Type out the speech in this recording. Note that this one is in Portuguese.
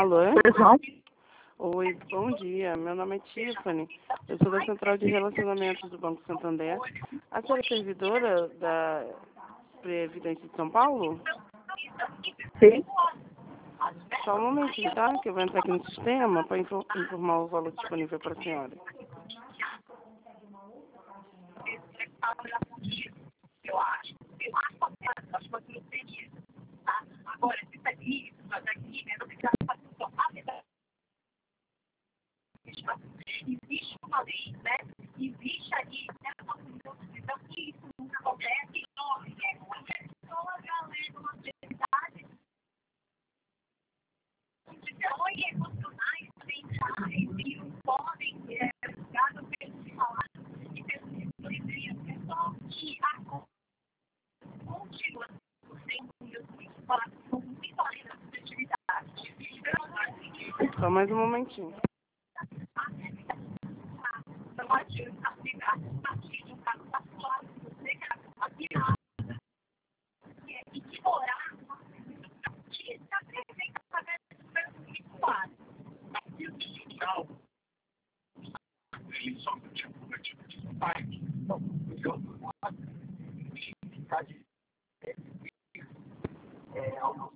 Alô? Pessoal? Oi, bom dia. Meu nome é Tiffany. Eu sou da Central de Relacionamentos do Banco Santander. A senhora é servidora da Previdência de São Paulo? Sim. Só um momentinho, tá? Que eu vou entrar aqui no sistema para informar o valor disponível para a senhora. Existe uma lei, né? Existe ali, né, uma possibilidade que isso nunca acontece, não, é uma pessoa galera, uma atividade de emocionais também não podem ficar no peso de falar e pessoas pessoal que continua sendo muito além da subjetividade. Só mais um momentinho. Ele só tinha prometido que o pai